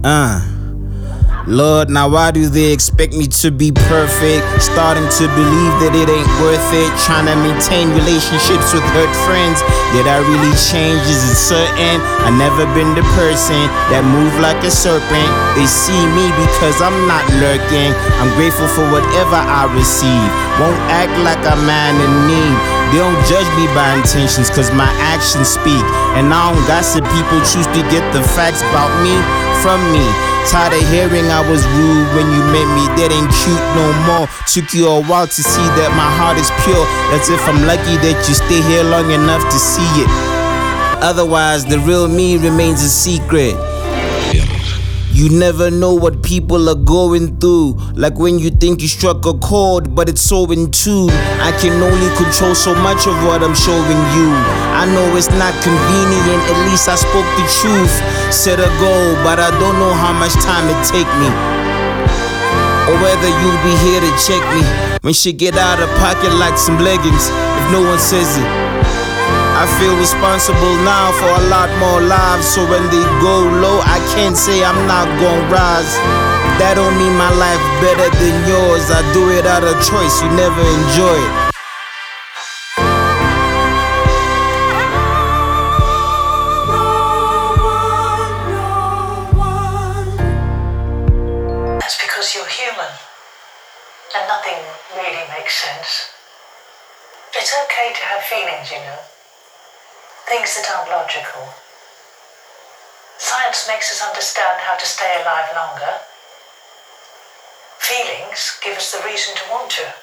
Uh. Lord, now why do they expect me to be perfect? Starting to believe that it ain't worth it. Trying to maintain relationships with hurt friends. Did I really change? Is it certain? I never been the person that move like a serpent. They see me because I'm not lurking. I'm grateful for whatever I receive. Won't act like a man in need. They don't judge me by intentions, cause my actions speak. And I don't gossip, people choose to get the facts about me from me. Tired of hearing I was rude when you met me. That ain't cute no more. Took you a while to see that my heart is pure. As if I'm lucky that you stay here long enough to see it. Otherwise, the real me remains a secret. You never know what people are going through. Like when you think you struck a chord, but it's so in two. I can only control so much of what I'm showing you. I know it's not convenient, at least I spoke the truth. Set a goal, but I don't know how much time it take me. Or whether you'll be here to check me when shit get out of pocket like some leggings, if no one says it. I feel responsible now for a lot more lives. So when they go low, I can't say I'm not gon' rise. That don't mean my life better than yours. I do it out of choice, you never enjoy it. That's because you're human and nothing really makes sense. It's okay to have feelings, you know. Things that aren't logical. Science makes us understand how to stay alive longer. Feelings give us the reason to want to.